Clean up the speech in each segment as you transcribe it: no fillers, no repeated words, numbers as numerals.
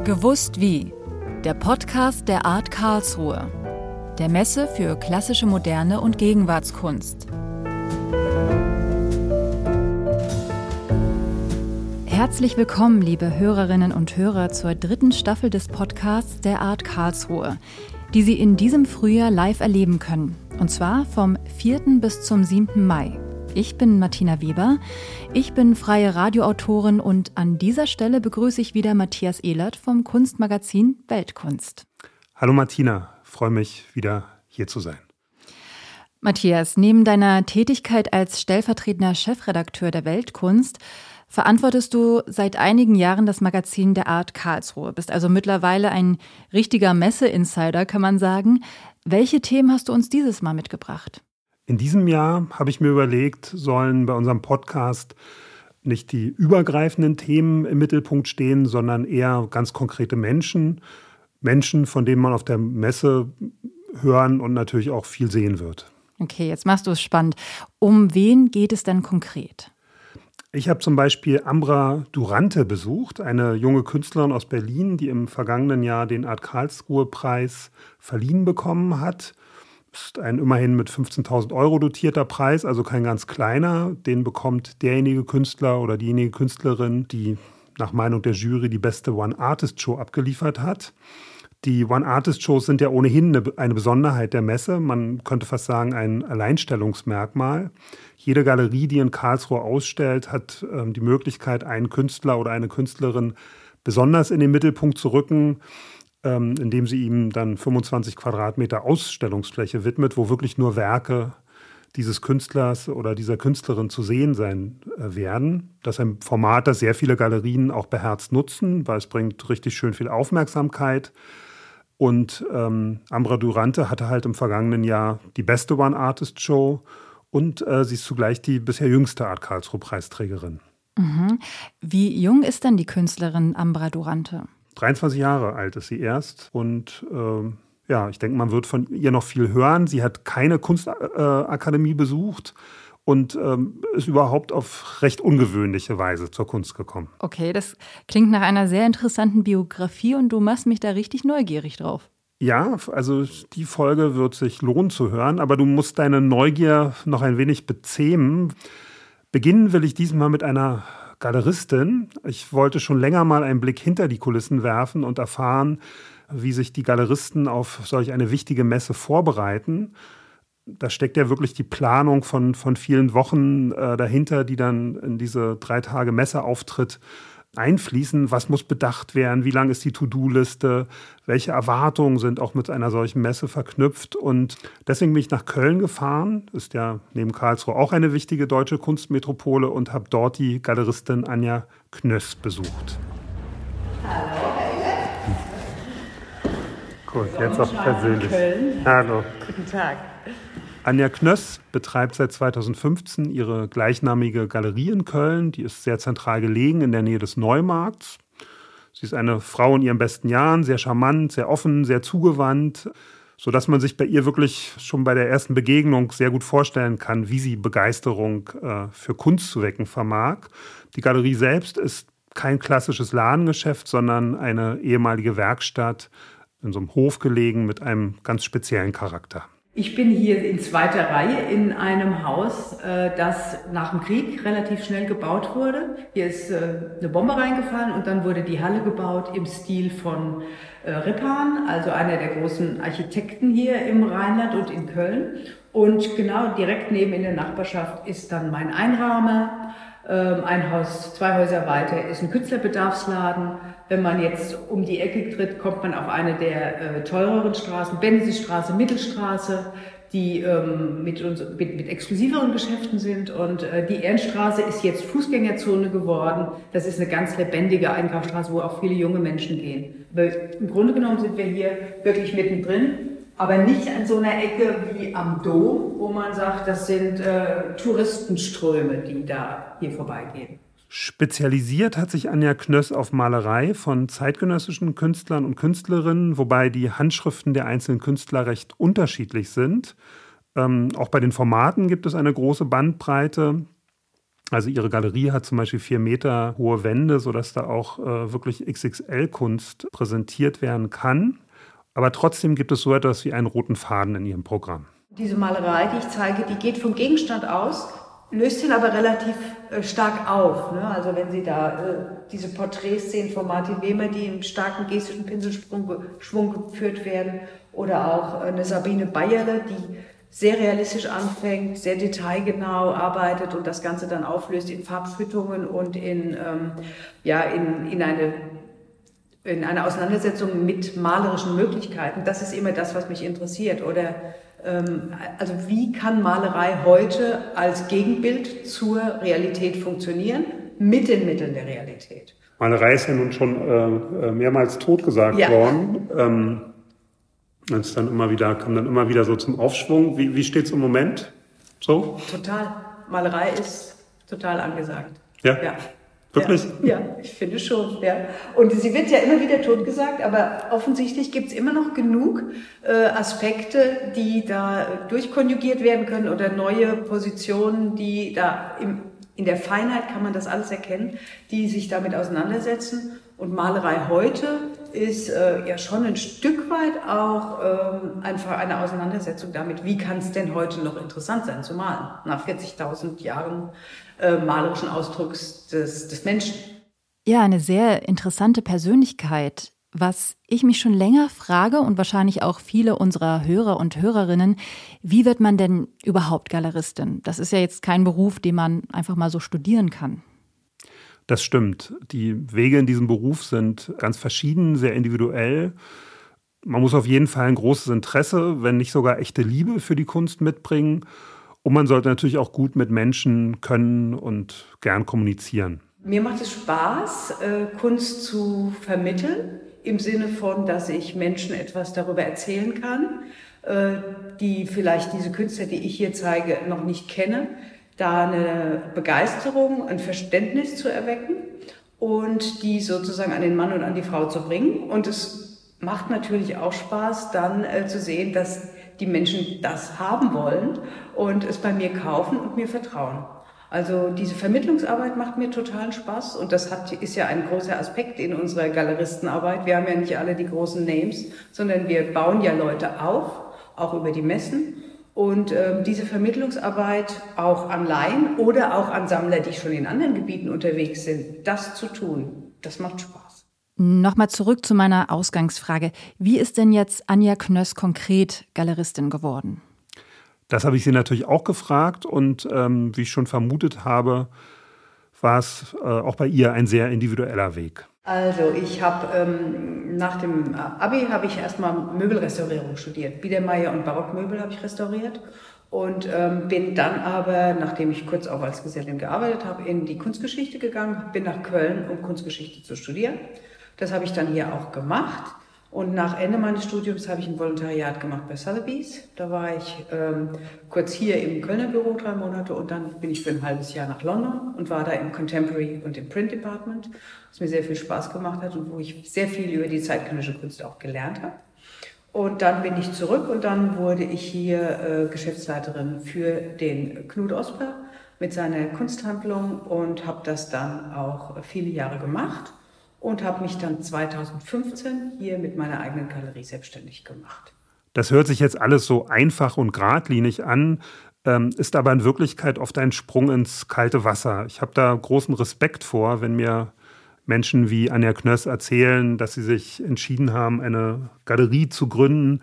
Gewusst wie, der Podcast der Art Karlsruhe, der Messe für klassische Moderne und Gegenwartskunst. Herzlich willkommen, liebe Hörerinnen und Hörer, zur 3. Staffel des Podcasts der Art Karlsruhe, die Sie in diesem Frühjahr live erleben können, und zwar vom 4. bis zum 7. Mai. Ich bin Martina Weber, ich bin freie Radioautorin und an dieser Stelle begrüße ich wieder Matthias Ehlert vom Kunstmagazin Weltkunst. Hallo Martina, freue mich wieder hier zu sein. Matthias, neben deiner Tätigkeit als stellvertretender Chefredakteur der Weltkunst verantwortest du seit einigen Jahren das Magazin der Art Karlsruhe, bist also mittlerweile ein richtiger Messe-Insider, kann man sagen. Welche Themen hast du uns dieses Mal mitgebracht? In diesem Jahr habe ich mir überlegt, sollen bei unserem Podcast nicht die übergreifenden Themen im Mittelpunkt stehen, sondern eher ganz konkrete Menschen, von denen man auf der Messe hören und natürlich auch viel sehen wird. Okay, jetzt machst du es spannend. Um wen geht es denn konkret? Ich habe zum Beispiel Ambra Durante besucht, eine junge Künstlerin aus Berlin, die im vergangenen Jahr den Art Karlsruhe-Preis verliehen bekommen hat. Das ist ein immerhin mit 15.000 € dotierter Preis, also kein ganz kleiner. Den bekommt derjenige Künstler oder diejenige Künstlerin, die nach Meinung der Jury die beste One-Artist-Show abgeliefert hat. Die One-Artist-Shows sind ja ohnehin eine Besonderheit der Messe. Man könnte fast sagen, ein Alleinstellungsmerkmal. Jede Galerie, die in Karlsruhe ausstellt, hat die Möglichkeit, einen Künstler oder eine Künstlerin besonders in den Mittelpunkt zu rücken, indem sie ihm dann 25 Quadratmeter Ausstellungsfläche widmet, wo wirklich nur Werke dieses Künstlers oder dieser Künstlerin zu sehen sein werden. Das ist ein Format, das sehr viele Galerien auch beherzt nutzen, weil es bringt richtig schön viel Aufmerksamkeit. Und Ambra Durante hatte halt im vergangenen Jahr die beste One-Artist-Show und sie ist zugleich die bisher jüngste Art Karlsruhe-Preisträgerin. Mhm. Wie jung ist denn die Künstlerin Ambra Durante? 23 Jahre alt ist sie erst und ich denke, man wird von ihr noch viel hören. Sie hat keine Kunstakademie besucht und ist überhaupt auf recht ungewöhnliche Weise zur Kunst gekommen. Okay, das klingt nach einer sehr interessanten Biografie und du machst mich da richtig neugierig drauf. Ja, also die Folge wird sich lohnen zu hören, aber du musst deine Neugier noch ein wenig bezähmen. Beginnen will ich diesmal mit einer Galeristin. Ich wollte schon länger mal einen Blick hinter die Kulissen werfen und erfahren, wie sich die Galeristen auf solch eine wichtige Messe vorbereiten. Da steckt ja wirklich die Planung von vielen Wochen dahinter, die dann in diese 3 Tage Messeauftritt einfließen. Was muss bedacht werden? Wie lang ist die To-Do-Liste? Welche Erwartungen sind auch mit einer solchen Messe verknüpft? Und deswegen bin ich nach Köln gefahren. Ist ja neben Karlsruhe auch eine wichtige deutsche Kunstmetropole und habe dort die Galeristin Anja Knöss besucht. Hallo, Gut, jetzt auch persönlich. Köln. Hallo. Guten Tag. Anja Knöss betreibt seit 2015 ihre gleichnamige Galerie in Köln. Die ist sehr zentral gelegen in der Nähe des Neumarkts. Sie ist eine Frau in ihren besten Jahren, sehr charmant, sehr offen, sehr zugewandt, sodass man sich bei ihr wirklich schon bei der ersten Begegnung sehr gut vorstellen kann, wie sie Begeisterung für Kunst zu wecken vermag. Die Galerie selbst ist kein klassisches Ladengeschäft, sondern eine ehemalige Werkstatt in so einem Hof gelegen mit einem ganz speziellen Charakter. Ich bin hier in 2. Reihe in einem Haus, das nach dem Krieg relativ schnell gebaut wurde. Hier ist eine Bombe reingefallen und dann wurde die Halle gebaut im Stil von Rippahn, also einer der großen Architekten hier im Rheinland und in Köln. Und genau direkt neben in der Nachbarschaft ist dann mein Einrahmen. Ein Haus, 2 Häuser weiter ist ein Künstlerbedarfsladen. Wenn man jetzt um die Ecke tritt, kommt man auf eine der teureren Straßen, Benzistraße, Mittelstraße, die mit exklusiveren Geschäften sind. Und die Ehrenstraße ist jetzt Fußgängerzone geworden. Das ist eine ganz lebendige Einkaufsstraße, wo auch viele junge Menschen gehen. Aber im Grunde genommen sind wir hier wirklich mittendrin. Aber nicht an so einer Ecke wie am Dom, wo man sagt, das sind Touristenströme, die da hier vorbeigehen. Spezialisiert hat sich Anja Knöss auf Malerei von zeitgenössischen Künstlern und Künstlerinnen, wobei die Handschriften der einzelnen Künstler recht unterschiedlich sind. Auch bei den Formaten gibt es eine große Bandbreite. Also ihre Galerie hat zum Beispiel 4 Meter hohe Wände, sodass da auch wirklich XXL-Kunst präsentiert werden kann. Aber trotzdem gibt es so etwas wie einen roten Faden in ihrem Programm. Diese Malerei, die ich zeige, die geht vom Gegenstand aus, löst ihn aber relativ stark auf. Ne? Also wenn Sie da diese Porträts sehen von Martin Wehmer, die im starken gestischen Pinselschwung geführt werden, oder auch eine Sabine Bayerle, die sehr realistisch anfängt, sehr detailgenau arbeitet und das Ganze dann auflöst in Farbschüttungen und in eine Auseinandersetzung mit malerischen Möglichkeiten. Das ist immer das, was mich interessiert. Oder also wie kann Malerei heute als Gegenbild zur Realität funktionieren, mit den Mitteln der Realität? Malerei ist ja nun schon mehrmals totgesagt worden. Kam dann immer wieder so zum Aufschwung. Wie steht es im Moment so? Total. Malerei ist total angesagt. Ja. Wirklich? Ja, ich finde schon. Ja. Und sie wird ja immer wieder totgesagt, aber offensichtlich gibt es immer noch genug Aspekte, die da durchkonjugiert werden können oder neue Positionen, die da in der Feinheit kann man das alles erkennen, die sich damit auseinandersetzen. Und Malerei heute ist ja schon ein Stück weit auch einfach eine Auseinandersetzung damit, wie kann es denn heute noch interessant sein zu malen, nach 40.000 Jahren malerischen Ausdrucks des Menschen. Ja, eine sehr interessante Persönlichkeit. Was ich mich schon länger frage und wahrscheinlich auch viele unserer Hörer und Hörerinnen, wie wird man denn überhaupt Galeristin? Das ist ja jetzt kein Beruf, den man einfach mal so studieren kann. Das stimmt. Die Wege in diesem Beruf sind ganz verschieden, sehr individuell. Man muss auf jeden Fall ein großes Interesse, wenn nicht sogar echte Liebe für die Kunst mitbringen. Und man sollte natürlich auch gut mit Menschen können und gern kommunizieren. Mir macht es Spaß, Kunst zu vermitteln, im Sinne von, dass ich Menschen etwas darüber erzählen kann, die vielleicht diese Künstler, die ich hier zeige, noch nicht kennen, da eine Begeisterung, ein Verständnis zu erwecken und die sozusagen an den Mann und an die Frau zu bringen. Und es macht natürlich auch Spaß, dann zu sehen, dass die Menschen das haben wollen und es bei mir kaufen und mir vertrauen. Also diese Vermittlungsarbeit macht mir totalen Spaß und das ist ja ein großer Aspekt in unserer Galeristenarbeit. Wir haben ja nicht alle die großen Names, sondern wir bauen ja Leute auf, auch über die Messen. Und diese Vermittlungsarbeit auch an Laien oder auch an Sammler, die schon in anderen Gebieten unterwegs sind, das zu tun, das macht Spaß. Nochmal zurück zu meiner Ausgangsfrage. Wie ist denn jetzt Anja Knöss konkret Galeristin geworden? Das habe ich sie natürlich auch gefragt und wie ich schon vermutet habe, war es auch bei ihr ein sehr individueller Weg. Also ich habe nach dem Abi habe ich erstmal Möbelrestaurierung studiert. Biedermeier und Barockmöbel habe ich restauriert und bin dann aber, nachdem ich kurz auch als Gesellin gearbeitet habe, in die Kunstgeschichte gegangen, bin nach Köln, um Kunstgeschichte zu studieren. Das habe ich dann hier auch gemacht. Und nach Ende meines Studiums habe ich ein Volontariat gemacht bei Sotheby's. Da war ich kurz hier im Kölner Büro 3 Monate und dann bin ich für ein halbes Jahr nach London und war da im Contemporary und im Print Department, was mir sehr viel Spaß gemacht hat und wo ich sehr viel über die zeitgenössische Kunst auch gelernt habe. Und dann bin ich zurück und dann wurde ich hier Geschäftsleiterin für den Knut Osper mit seiner Kunsthandlung und habe das dann auch viele Jahre gemacht. Und habe mich dann 2015 hier mit meiner eigenen Galerie selbstständig gemacht. Das hört sich jetzt alles so einfach und geradlinig an, ist aber in Wirklichkeit oft ein Sprung ins kalte Wasser. Ich habe da großen Respekt vor, wenn mir Menschen wie Anja Knöss erzählen, dass sie sich entschieden haben, eine Galerie zu gründen,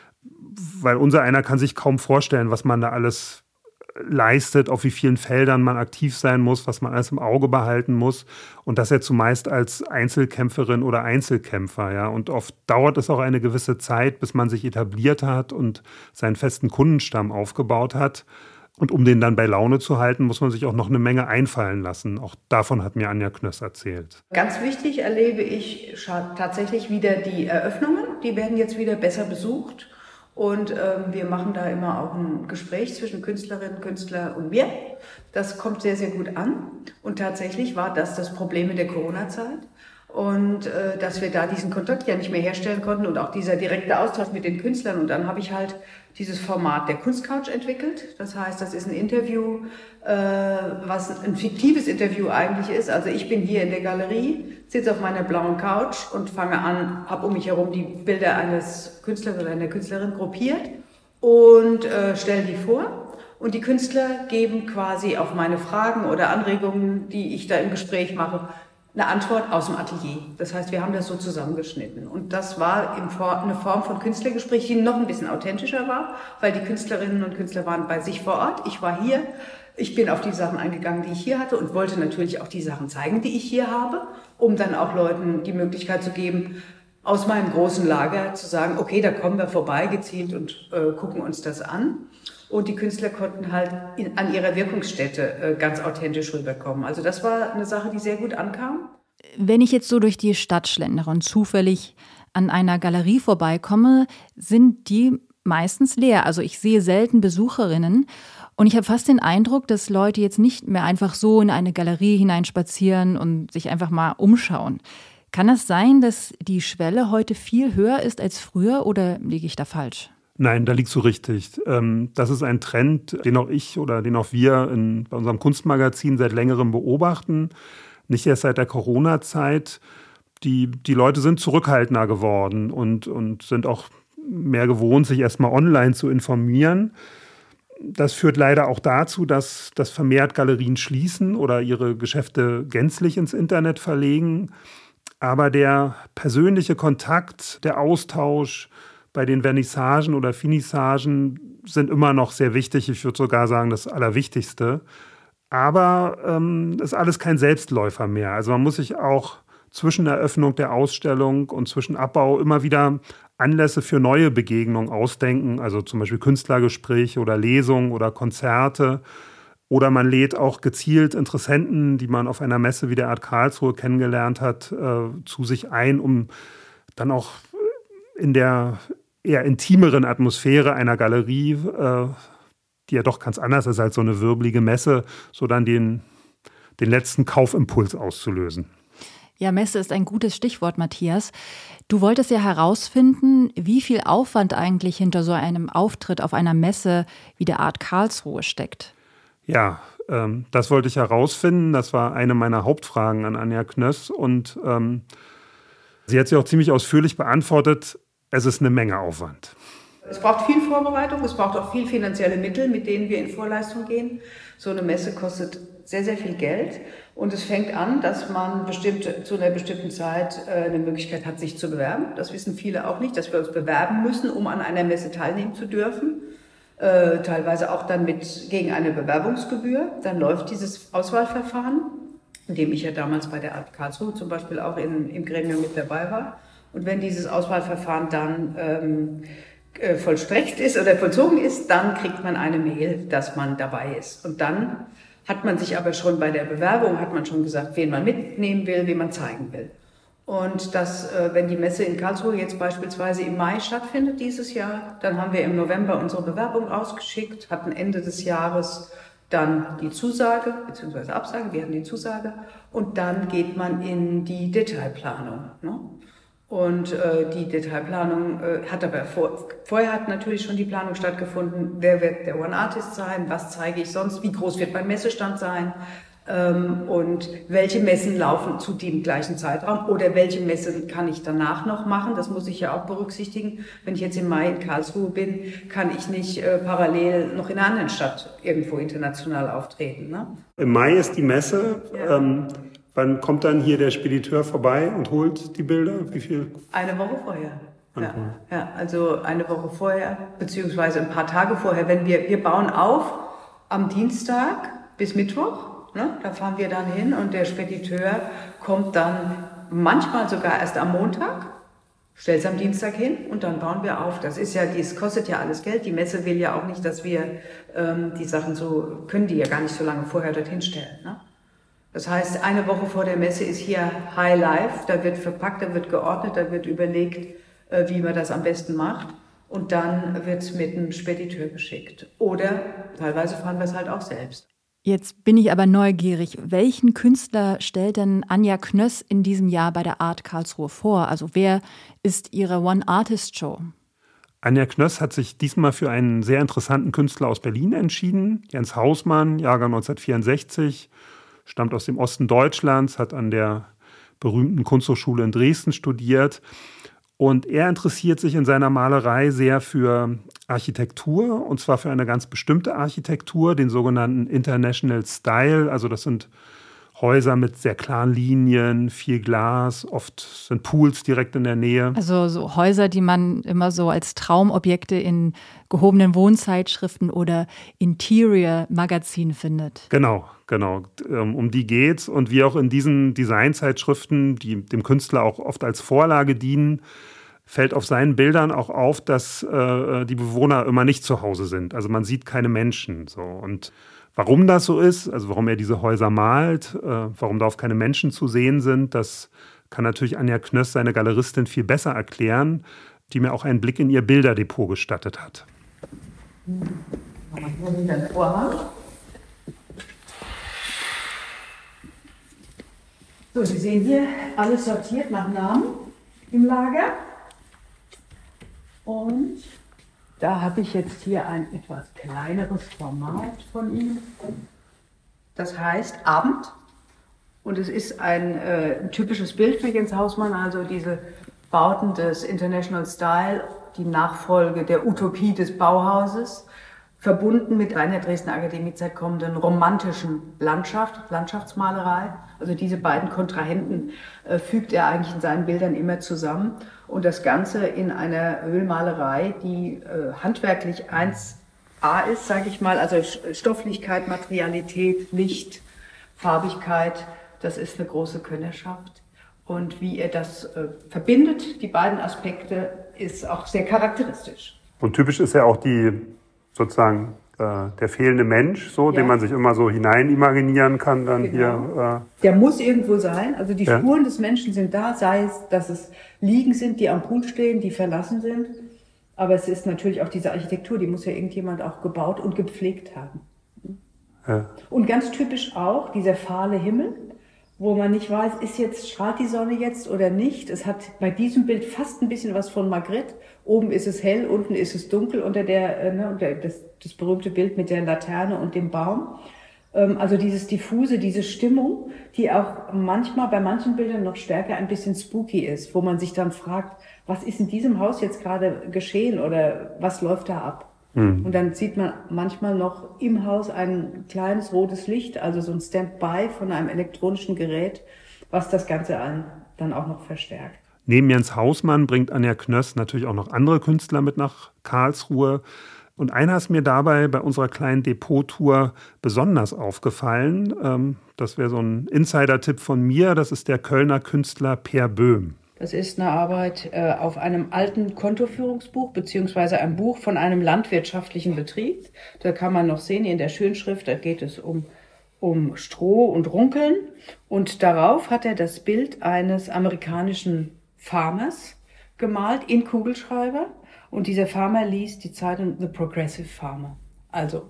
weil unser einer kann sich kaum vorstellen, was man da alles leistet, auf wie vielen Feldern man aktiv sein muss, was man alles im Auge behalten muss und das ja zumeist als Einzelkämpferin oder Einzelkämpfer. Ja. Und oft dauert es auch eine gewisse Zeit, bis man sich etabliert hat und seinen festen Kundenstamm aufgebaut hat. Und um den dann bei Laune zu halten, muss man sich auch noch eine Menge einfallen lassen. Auch davon hat mir Anja Knöss erzählt. Ganz wichtig erlebe ich tatsächlich wieder die Eröffnungen. Die werden jetzt wieder besser besucht. Und wir machen da immer auch ein Gespräch zwischen Künstlerinnen, Künstler und mir. Das kommt sehr, sehr gut an. Und tatsächlich war das Problem in der Corona-Zeit. und dass wir da diesen Kontakt ja nicht mehr herstellen konnten und auch dieser direkte Austausch mit den Künstlern. Und dann habe ich halt dieses Format der Kunstcouch entwickelt. Das heißt, das ist ein Interview, was ein fiktives Interview eigentlich ist. Also ich bin hier in der Galerie, sitze auf meiner blauen Couch und fange an, habe um mich herum die Bilder eines Künstlers oder einer Künstlerin gruppiert und stelle die vor. Und die Künstler geben quasi auf meine Fragen oder Anregungen, die ich da im Gespräch mache, eine Antwort aus dem Atelier. Das heißt, wir haben das so zusammengeschnitten. Und das war eine Form von Künstlergespräch, die noch ein bisschen authentischer war, weil die Künstlerinnen und Künstler waren bei sich vor Ort. Ich war hier. Ich bin auf die Sachen eingegangen, die ich hier hatte und wollte natürlich auch die Sachen zeigen, die ich hier habe, um dann auch Leuten die Möglichkeit zu geben, aus meinem großen Lager zu sagen, okay, da kommen wir vorbei gezielt und gucken uns das an. Und die Künstler konnten halt an ihrer Wirkungsstätte ganz authentisch rüberkommen. Also das war eine Sache, die sehr gut ankam. Wenn ich jetzt so durch die Stadt schlendere und zufällig an einer Galerie vorbeikomme, sind die meistens leer. Also ich sehe selten Besucherinnen. Und ich habe fast den Eindruck, dass Leute jetzt nicht mehr einfach so in eine Galerie hineinspazieren und sich einfach mal umschauen. Kann das sein, dass die Schwelle heute viel höher ist als früher oder liege ich da falsch? Nein, da liegst du richtig. Das ist ein Trend, den auch ich oder den auch wir bei unserem Kunstmagazin seit längerem beobachten. Nicht erst seit der Corona-Zeit. Die Leute sind zurückhaltender geworden und sind auch mehr gewohnt, sich erstmal online zu informieren. Das führt leider auch dazu, dass vermehrt Galerien schließen oder ihre Geschäfte gänzlich ins Internet verlegen. Aber der persönliche Kontakt, der Austausch bei den Vernissagen oder Finissagen sind immer noch sehr wichtig. Ich würde sogar sagen, das Allerwichtigste. Aber ist alles kein Selbstläufer mehr. Also man muss sich auch zwischen Eröffnung der Ausstellung und zwischen Abbau immer wieder Anlässe für neue Begegnungen ausdenken. Also zum Beispiel Künstlergespräche oder Lesungen oder Konzerte. Oder man lädt auch gezielt Interessenten, die man auf einer Messe wie der Art Karlsruhe kennengelernt hat, zu sich ein, um dann auch in der eher intimeren Atmosphäre einer Galerie, die ja doch ganz anders ist als so eine wirbelige Messe, so dann den letzten Kaufimpuls auszulösen. Ja, Messe ist ein gutes Stichwort, Matthias. Du wolltest ja herausfinden, wie viel Aufwand eigentlich hinter so einem Auftritt auf einer Messe wie der Art Karlsruhe steckt. Ja, das wollte ich herausfinden. Das war eine meiner Hauptfragen an Anja Knöss. Und sie hat sie auch ziemlich ausführlich beantwortet. Es ist eine Menge Aufwand. Es braucht viel Vorbereitung, es braucht auch viel finanzielle Mittel, mit denen wir in Vorleistung gehen. So eine Messe kostet sehr, sehr viel Geld. Und es fängt an, dass man zu einer bestimmten Zeit eine Möglichkeit hat, sich zu bewerben. Das wissen viele auch nicht, dass wir uns bewerben müssen, um an einer Messe teilnehmen zu dürfen. Teilweise auch dann gegen eine Bewerbungsgebühr. Dann läuft dieses Auswahlverfahren, in dem ich ja damals bei der Art Karlsruhe zum Beispiel auch im Gremium mit dabei war. Und wenn dieses Auswahlverfahren dann vollstreckt ist oder vollzogen ist, dann kriegt man eine Mail, dass man dabei ist. Und dann hat man sich aber schon bei der Bewerbung, gesagt, wen man mitnehmen will, wen man zeigen will. Und wenn die Messe in Karlsruhe jetzt beispielsweise im Mai stattfindet dieses Jahr, dann haben wir im November unsere Bewerbung rausgeschickt, hatten Ende des Jahres dann die Zusage, beziehungsweise Absage, wir hatten die Zusage, und dann geht man in die Detailplanung. Ne? Und die Detailplanung hat aber vorher hat natürlich schon die Planung stattgefunden. Wer wird der One Artist sein? Was zeige ich sonst? Wie groß wird mein Messestand sein? Und welche Messen laufen zu dem gleichen Zeitraum? Oder welche Messen kann ich danach noch machen? Das muss ich ja auch berücksichtigen. Wenn ich jetzt im Mai in Karlsruhe bin, kann ich nicht parallel noch in einer anderen Stadt irgendwo international auftreten. Ne? Im Mai ist die Messe. Ja. Wann kommt dann hier der Spediteur vorbei und holt die Bilder? Wie viel? Eine Woche vorher. Ja, also eine Woche vorher, beziehungsweise ein paar Tage vorher. Wenn wir bauen auf am Dienstag bis Mittwoch, ne, da fahren wir dann hin und der Spediteur kommt dann manchmal sogar erst am Montag, stellt es am Dienstag hin und dann bauen wir auf. Das kostet ja alles Geld. Die Messe will ja auch nicht, dass wir die Sachen können die ja gar nicht so lange vorher dorthin stellen, ne? Das heißt, eine Woche vor der Messe ist hier High Life, da wird verpackt, da wird geordnet, da wird überlegt, wie man das am besten macht. Und dann wird es mit einem Spediteur geschickt. Oder teilweise fahren wir es halt auch selbst. Jetzt bin ich aber neugierig. Welchen Künstler stellt denn Anja Knöss in diesem Jahr bei der Art Karlsruhe vor? Also wer ist ihre One-Artist-Show? Anja Knöss hat sich diesmal für einen sehr interessanten Künstler aus Berlin entschieden. Jens Hausmann, Jahrgang 1964, stammt aus dem Osten Deutschlands, hat an der berühmten Kunsthochschule in Dresden studiert. Und er interessiert sich in seiner Malerei sehr für Architektur, und zwar für eine ganz bestimmte Architektur, den sogenannten International Style. Also das sind Häuser mit sehr klaren Linien, viel Glas, oft sind Pools direkt in der Nähe. Also so Häuser, die man immer so als Traumobjekte in gehobenen Wohnzeitschriften oder Interior-Magazinen findet. Genau. Um die geht's. Und wie auch in diesen Designzeitschriften, die dem Künstler auch oft als Vorlage dienen, fällt auf seinen Bildern auch auf, dass die Bewohner immer nicht zu Hause sind. Also man sieht keine Menschen. So. Und warum das so ist, also warum er diese Häuser malt, warum darauf keine Menschen zu sehen sind, das kann natürlich Anja Knöss, seine Galeristin, viel besser erklären, die mir auch einen Blick in ihr Bilderdepot gestattet hat. So, Sie sehen hier alles sortiert nach Namen im Lager. Und da habe ich jetzt hier ein etwas kleineres Format von Ihnen. Das heißt Abend. Und es ist ein typisches Bild für Jens Hausmann, also diese Bauten des International Style, die Nachfolge der Utopie des Bauhauses, verbunden mit einer Dresdner Akademiezeit kommenden romantischen Landschaftsmalerei. Also diese beiden Kontrahenten fügt er eigentlich in seinen Bildern immer zusammen. Und das Ganze in einer Ölmalerei, die handwerklich 1A ist, sage ich mal. Also Stofflichkeit, Materialität, Licht, Farbigkeit, das ist eine große Könnerschaft. Und wie er das verbindet, die beiden Aspekte, ist auch sehr charakteristisch. Und typisch ist ja auch sozusagen der fehlende Mensch, so, ja, den man sich immer so hineinimaginieren kann. Dann genau. Hier. Der muss irgendwo sein. Also die Spuren des Menschen sind da, sei es, dass es Liegen sind, die am Pool stehen, die verlassen sind. Aber es ist natürlich auch diese Architektur, die muss ja irgendjemand auch gebaut und gepflegt haben. Ja. Und ganz typisch auch dieser fahle Himmel, wo man nicht weiß, strahlt die Sonne jetzt oder nicht. Es hat bei diesem Bild fast ein bisschen was von Magritte. Oben ist es hell, unten ist es dunkel unter das berühmte Bild mit der Laterne und dem Baum. Also dieses diffuse, diese Stimmung, die auch manchmal bei manchen Bildern noch stärker ein bisschen spooky ist, wo man sich dann fragt, was ist in diesem Haus jetzt gerade geschehen oder was läuft da ab? Und dann sieht man manchmal noch im Haus ein kleines rotes Licht, also so ein Standby von einem elektronischen Gerät, was das Ganze dann auch noch verstärkt. Neben Jens Hausmann bringt Anja Knöss natürlich auch noch andere Künstler mit nach Karlsruhe. Und einer ist mir dabei bei unserer kleinen Depot-Tour besonders aufgefallen. Das wäre so ein Insider-Tipp von mir. Das ist der Kölner Künstler Per Böhm. Das ist eine Arbeit auf einem alten Kontoführungsbuch beziehungsweise ein Buch von einem landwirtschaftlichen Betrieb. Da kann man noch sehen in der Schönschrift, da geht es um Stroh und Runkeln. Und darauf hat er das Bild eines amerikanischen Farmers gemalt in Kugelschreiber. Und dieser Farmer liest die Zeitung The Progressive Farmer. Also,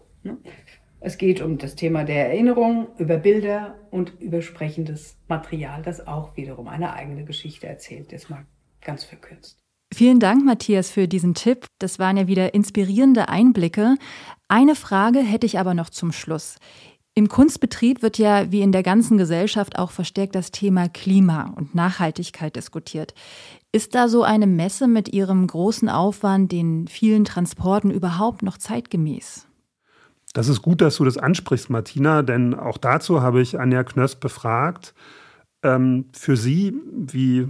es geht um das Thema der Erinnerung, über Bilder und über sprechendes Material, das auch wiederum eine eigene Geschichte erzählt. Das mal ganz verkürzt. Vielen Dank, Matthias, für diesen Tipp. Das waren ja wieder inspirierende Einblicke. Eine Frage hätte ich aber noch zum Schluss. Im Kunstbetrieb wird ja wie in der ganzen Gesellschaft auch verstärkt das Thema Klima und Nachhaltigkeit diskutiert. Ist da so eine Messe mit ihrem großen Aufwand, den vielen Transporten überhaupt noch zeitgemäß? Das ist gut, dass du das ansprichst, Martina, denn auch dazu habe ich Anja Knöss befragt. Für sie, wie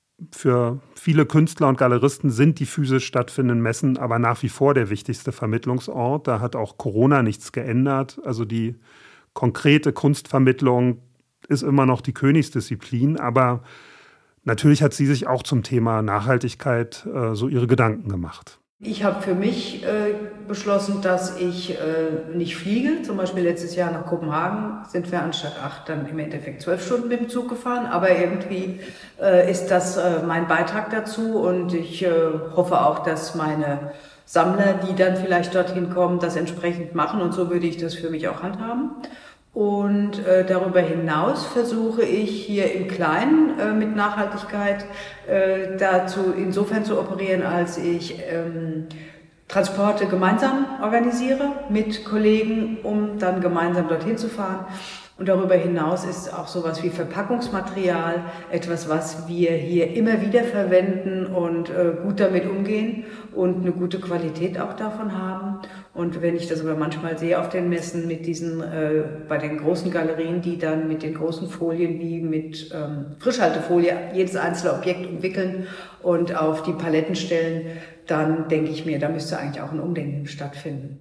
für viele Künstler und Galeristen, sind die physisch stattfindenden Messen aber nach wie vor der wichtigste Vermittlungsort. Da hat auch Corona nichts geändert. Also die konkrete Kunstvermittlung ist immer noch die Königsdisziplin, aber natürlich hat sie sich auch zum Thema Nachhaltigkeit so ihre Gedanken gemacht. Ich habe für mich beschlossen, dass ich nicht fliege. Zum Beispiel letztes Jahr nach Kopenhagen sind wir anstatt 8 dann im Endeffekt 12 Stunden mit dem Zug gefahren. Aber irgendwie ist das mein Beitrag dazu und ich hoffe auch, dass meine Sammler, die dann vielleicht dorthin kommen, das entsprechend machen. Und so würde ich das für mich auch handhaben. Und darüber hinaus versuche ich hier im Kleinen mit Nachhaltigkeit dazu insofern zu operieren, als ich Transporte gemeinsam organisiere mit Kollegen, um dann gemeinsam dorthin zu fahren. Und darüber hinaus ist auch sowas wie Verpackungsmaterial etwas, was wir hier immer wieder verwenden und gut damit umgehen und eine gute Qualität auch davon haben. Und wenn ich das aber manchmal sehe auf den Messen mit diesen, bei den großen Galerien, die dann mit den großen Folien wie mit Frischhaltefolie jedes einzelne Objekt umwickeln und auf die Paletten stellen, dann denke ich mir, da müsste eigentlich auch ein Umdenken stattfinden.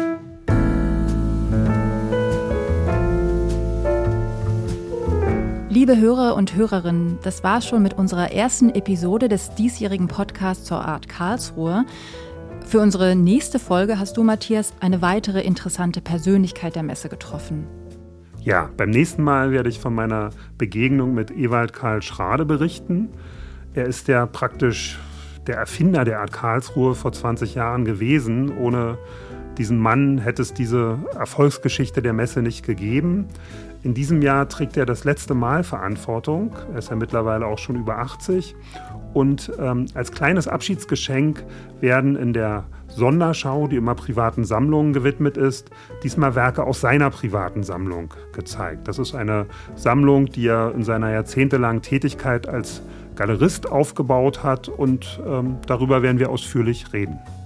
Liebe Hörer und Hörerinnen, das war's schon mit unserer ersten Episode des diesjährigen Podcasts zur Art Karlsruhe. Für unsere nächste Folge hast du, Matthias, eine weitere interessante Persönlichkeit der Messe getroffen. Ja, beim nächsten Mal werde ich von meiner Begegnung mit Ewald Karl Schrade berichten. Er ist ja praktisch der Erfinder der Art Karlsruhe vor 20 Jahren gewesen. Ohne diesen Mann hätte es diese Erfolgsgeschichte der Messe nicht gegeben. In diesem Jahr trägt er das letzte Mal Verantwortung. Er ist ja mittlerweile auch schon über 80. Und als kleines Abschiedsgeschenk werden in der Sonderschau, die immer privaten Sammlungen gewidmet ist, diesmal Werke aus seiner privaten Sammlung gezeigt. Das ist eine Sammlung, die er in seiner jahrzehntelangen Tätigkeit als Galerist aufgebaut hat. Und darüber werden wir ausführlich reden.